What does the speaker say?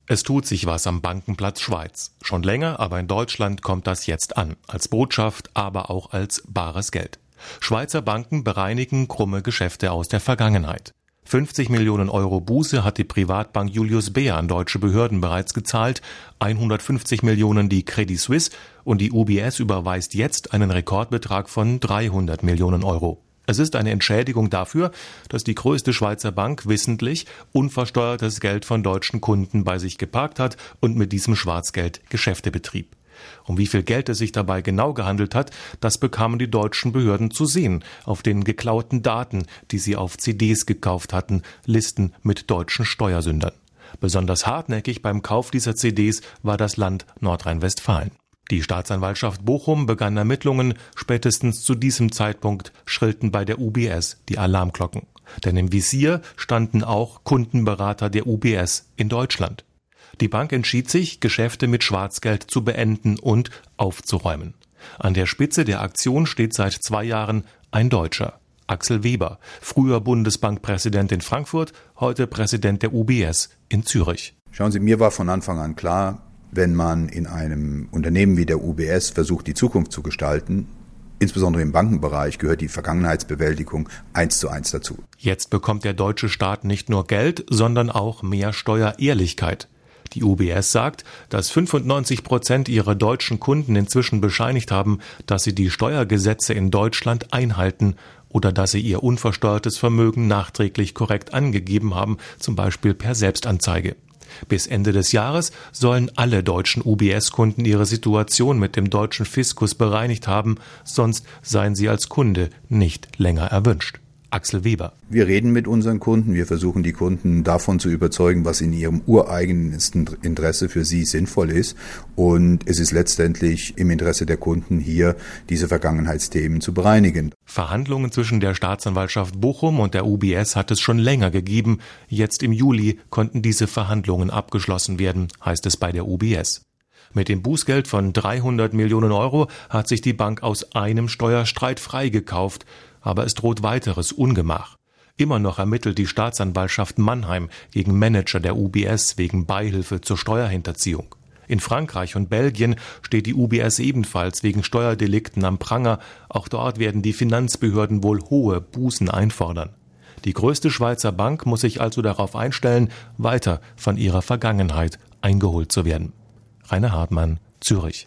Es tut sich was am Bankenplatz Schweiz. Schon länger, aber in Deutschland kommt das jetzt an. Als Botschaft, aber auch als bares Geld. Schweizer Banken bereinigen krumme Geschäfte aus der Vergangenheit. 50 Millionen Euro Buße hat die Privatbank Julius Baer an deutsche Behörden bereits gezahlt, 150 Millionen die Credit Suisse und die UBS überweist jetzt einen Rekordbetrag von 300 Millionen Euro. Es ist eine Entschädigung dafür, dass die größte Schweizer Bank wissentlich unversteuertes Geld von deutschen Kunden bei sich geparkt hat und mit diesem Schwarzgeld Geschäfte betrieb. Um wie viel Geld es sich dabei genau gehandelt hat, das bekamen die deutschen Behörden zu sehen auf den geklauten Daten, die sie auf CDs gekauft hatten, Listen mit deutschen Steuersündern. Besonders hartnäckig beim Kauf dieser CDs war das Land Nordrhein-Westfalen. Die Staatsanwaltschaft Bochum begann Ermittlungen. Spätestens zu diesem Zeitpunkt schrillten bei der UBS die Alarmglocken. Denn im Visier standen auch Kundenberater der UBS in Deutschland. Die Bank entschied sich, Geschäfte mit Schwarzgeld zu beenden und aufzuräumen. An der Spitze der Aktion steht seit 2 Jahren ein Deutscher, Axel Weber, früher Bundesbankpräsident in Frankfurt, heute Präsident der UBS in Zürich. Schauen Sie, mir war von Anfang an klar, wenn man in einem Unternehmen wie der UBS versucht, die Zukunft zu gestalten, insbesondere im Bankenbereich, gehört die Vergangenheitsbewältigung 1:1 dazu. Jetzt bekommt der deutsche Staat nicht nur Geld, sondern auch mehr Steuerehrlichkeit. Die UBS sagt, dass 95% ihrer deutschen Kunden inzwischen bescheinigt haben, dass sie die Steuergesetze in Deutschland einhalten oder dass sie ihr unversteuertes Vermögen nachträglich korrekt angegeben haben, zum Beispiel per Selbstanzeige. Bis Ende des Jahres sollen alle deutschen UBS-Kunden ihre Situation mit dem deutschen Fiskus bereinigt haben, sonst seien sie als Kunde nicht länger erwünscht. Axel Weber. Wir reden mit unseren Kunden, wir versuchen die Kunden davon zu überzeugen, was in ihrem ureigenen Interesse für sie sinnvoll ist. Und es ist letztendlich im Interesse der Kunden hier, diese Vergangenheitsthemen zu bereinigen. Verhandlungen zwischen der Staatsanwaltschaft Bochum und der UBS hat es schon länger gegeben. Jetzt im Juli konnten diese Verhandlungen abgeschlossen werden, heißt es bei der UBS. Mit dem Bußgeld von 300 Millionen Euro hat sich die Bank aus einem Steuerstreit freigekauft. Aber es droht weiteres Ungemach. Immer noch ermittelt die Staatsanwaltschaft Mannheim gegen Manager der UBS wegen Beihilfe zur Steuerhinterziehung. In Frankreich und Belgien steht die UBS ebenfalls wegen Steuerdelikten am Pranger. Auch dort werden die Finanzbehörden wohl hohe Bußen einfordern. Die größte Schweizer Bank muss sich also darauf einstellen, weiter von ihrer Vergangenheit eingeholt zu werden. Rainer Hartmann, Zürich.